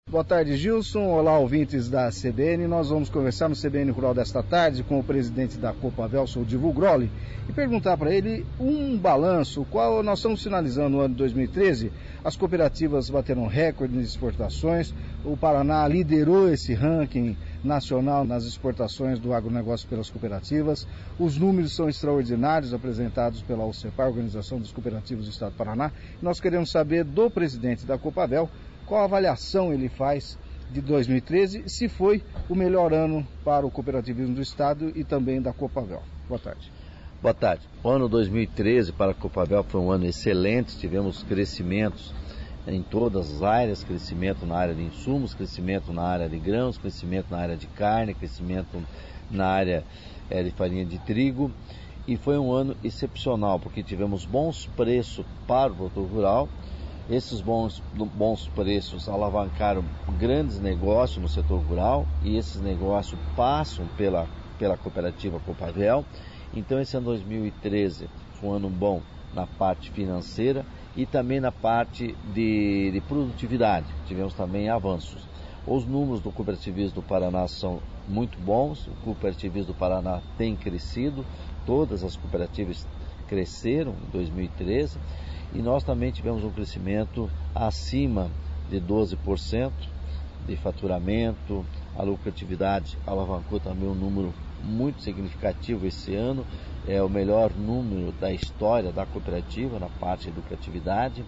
Boa tarde, Gilson. Olá, ouvintes da CBN. Nós vamos conversar no CBN Rural desta tarde com o presidente da Copavel, o Divo Grolli, e perguntar para ele um balanço, qual nós estamos finalizando no ano de 2013. As cooperativas bateram recorde nas exportações. O Paraná liderou esse ranking nacional nas exportações do agronegócio pelas cooperativas. Os números são extraordinários apresentados pela OCEPAR, Organização dos Cooperativos do Estado do Paraná. Nós queremos saber do presidente da Copavel qual avaliação ele faz de 2013, se foi o melhor ano para o cooperativismo do Estado e também da Copavel. Boa tarde. Boa tarde. O ano 2013 para a Copavel foi um ano excelente, tivemos crescimentos em todas as áreas, crescimento na área de insumos, crescimento na área de grãos, crescimento na área de carne, crescimento na área de farinha de trigo, e foi um ano excepcional, porque tivemos bons preços para o produtor rural. Esses bons preços alavancaram grandes negócios no setor rural, e esses negócios passam pela cooperativa Copavel. Então esse ano 2013 foi um ano bom na parte financeira e também na parte de produtividade. Tivemos também avanços. Os números do cooperativismo do Paraná são muito bons, o cooperativismo do Paraná tem crescido, todas as cooperativas cresceram em 2013, e nós também tivemos um crescimento acima de 12% de faturamento. A lucratividade alavancou também um número muito significativo esse ano, é o melhor número da história da cooperativa na parte de lucratividade,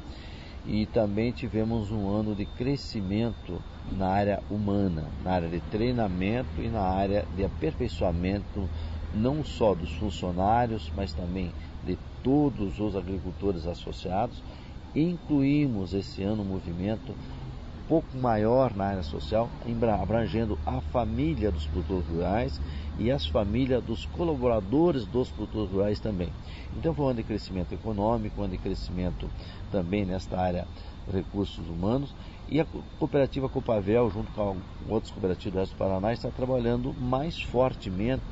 e também tivemos um ano de crescimento na área humana, na área de treinamento e na área de aperfeiçoamento, não só dos funcionários, mas também de todos os agricultores associados. Incluímos esse ano um movimento um pouco maior na área social, abrangendo a família dos produtores rurais e as famílias dos colaboradores dos produtores rurais também. Então foi um ano de crescimento econômico, um ano de crescimento também nesta área de recursos humanos, e a cooperativa Copavel, junto com outras cooperativas do resto do Paraná, está trabalhou mais fortemente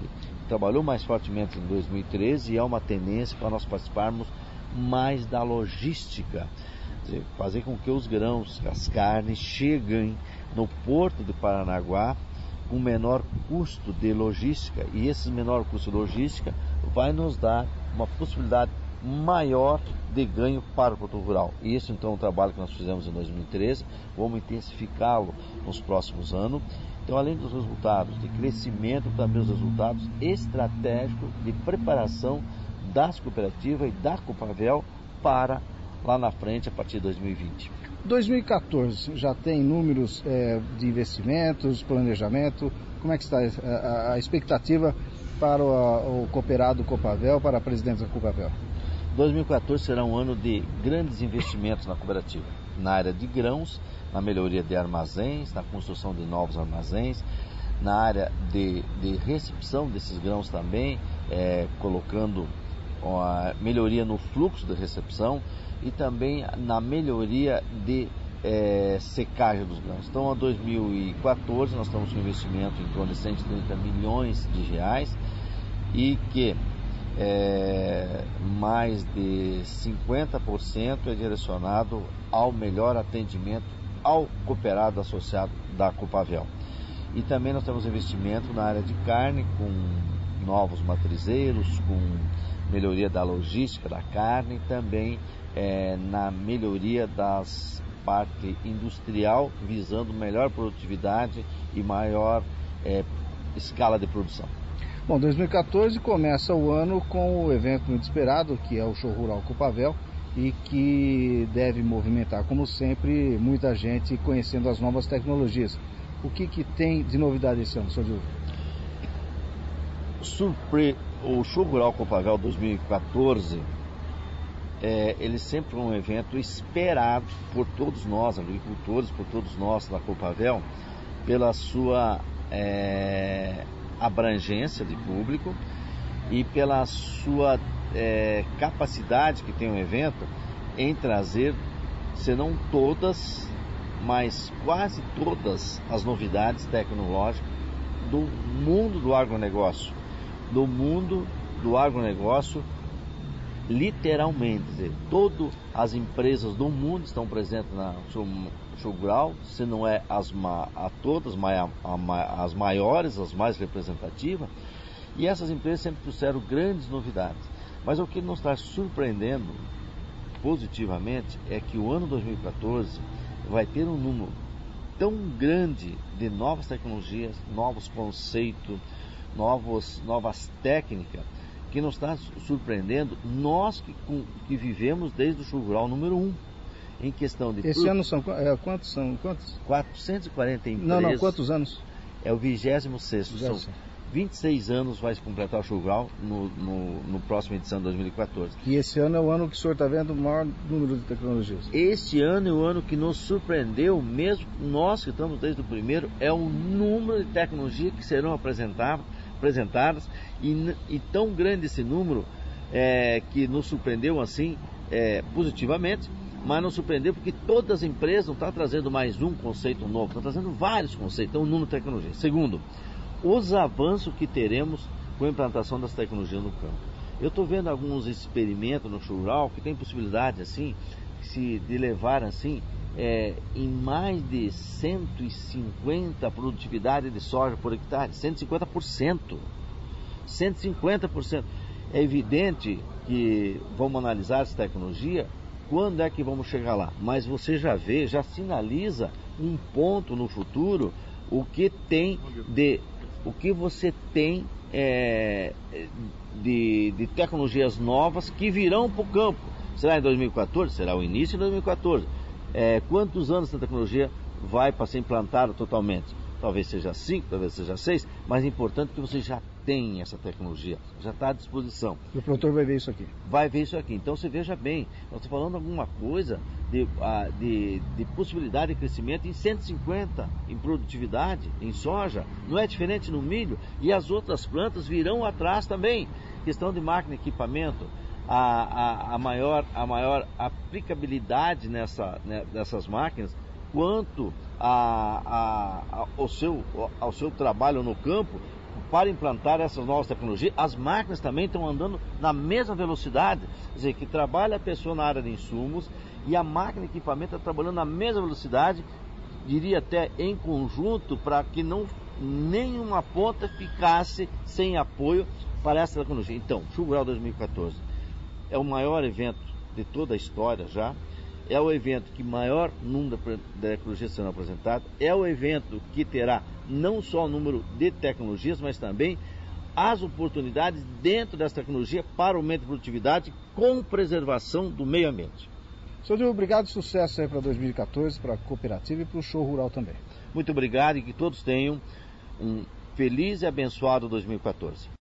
em 2013, e há uma tendência para nós participarmos mais da logística, fazer com que os grãos, as carnes cheguem no porto de Paranaguá com menor custo de logística, e esse menor custo de logística vai nos dar uma possibilidade maior de ganho para o produtor rural. E esse então é um trabalho que nós fizemos em 2013, vamos intensificá-lo nos próximos anos. Então, além dos resultados de crescimento, também os resultados estratégicos de preparação das cooperativas e da Copavel para lá na frente, a partir de 2020. 2014, já tem números de investimentos, planejamento? Como é que está a expectativa para o cooperado Copavel, para a presidente da Copavel? 2014 será um ano de grandes investimentos na cooperativa, na área de grãos, na melhoria de armazéns, na construção de novos armazéns, na área de recepção desses grãos também, colocando a melhoria no fluxo de recepção, e também na melhoria de secagem dos grãos. Então, a 2014 nós estamos com um investimento em torno de 130 milhões de reais, e que mais de 50% é direcionado ao melhor atendimento ao cooperado associado da Copavel. E também nós temos investimento na área de carne, com novos matrizeiros, com melhoria da logística da carne, e também na melhoria das parte industrial, visando melhor produtividade e maior escala de produção. Bom, 2014 começa o ano com o evento muito esperado, que é o Show Rural Copavel, e que deve movimentar, como sempre, muita gente conhecendo as novas tecnologias. O que tem de novidade esse ano, Sr. Dilma? O Show Rural Copavel 2014, ele sempre é um evento esperado por todos nós, agricultores, por todos nós da Copavel, pela sua abrangência de público e pela sua capacidade que tem o evento em trazer, se não todas, mas quase todas as novidades tecnológicas do mundo do agronegócio, literalmente, quer dizer, todas as empresas do mundo estão presentes na Show Rural, se não é todas, mas as maiores, as mais representativas, e essas empresas sempre trouxeram grandes novidades. Mas o que nos está surpreendendo positivamente é que o ano 2014 vai ter um número tão grande de novas tecnologias, novos conceitos, novas técnicas, que nos está surpreendendo, nós que vivemos desde o Show Rural número 1, em questão de... Esse ano são quantos? 440 empresas. Não, quantos anos? É o 26º, são 26 anos vai se completar o Show Rural no próximo edição de 2014. E esse ano é o ano que o senhor está vendo o maior número de tecnologias? Este ano é o ano que nos surpreendeu, mesmo nós que estamos desde o primeiro, é o número de tecnologias que serão apresentadas, e tão grande esse número que nos surpreendeu assim positivamente, mas nos surpreendeu porque todas as empresas não estão trazendo mais um conceito novo, estão trazendo vários conceitos, então o número de tecnologias. Segundo, os avanços que teremos com a implantação das tecnologias no campo. Eu estou vendo alguns experimentos no Show Rural que tem possibilidade assim, de levar assim, em mais de 150 produtividade de soja por hectare, 150%. 150%. É evidente que vamos analisar essa tecnologia, quando é que vamos chegar lá? Mas você já vê, já sinaliza um ponto no futuro, o que você tem de tecnologias novas que virão para o campo. Será em 2014? Será o início de 2014. Quantos anos essa tecnologia vai para ser implantada totalmente? Talvez seja 5, talvez seja 6, mas é importante que você já tenha essa tecnologia, já está à disposição. E o produtor vai ver isso aqui? Vai ver isso aqui. Então você veja bem, nós estamos falando alguma coisa de possibilidade de crescimento em 150 em produtividade, em soja, não é diferente no milho, e as outras plantas virão atrás também. Questão de máquina e equipamento, a maior aplicabilidade nessas máquinas, quanto ao seu trabalho no campo, para implantar essas novas tecnologias. As máquinas também estão andando na mesma velocidade, quer dizer, que trabalha a pessoa na área de insumos e a máquina e equipamento está trabalhando na mesma velocidade, diria até em conjunto, para que nenhuma ponta ficasse sem apoio para essa tecnologia. Então, Show Rural 2014 é o maior evento de toda a história já, é o evento que maior número de tecnologias serão apresentadas, é o evento que terá não só o número de tecnologias, mas também as oportunidades dentro dessa tecnologia para aumento de produtividade com preservação do meio ambiente. Senhor Dilma, obrigado, sucesso aí para 2014, para a cooperativa e para o Show Rural também. Muito obrigado e que todos tenham um feliz e abençoado 2014.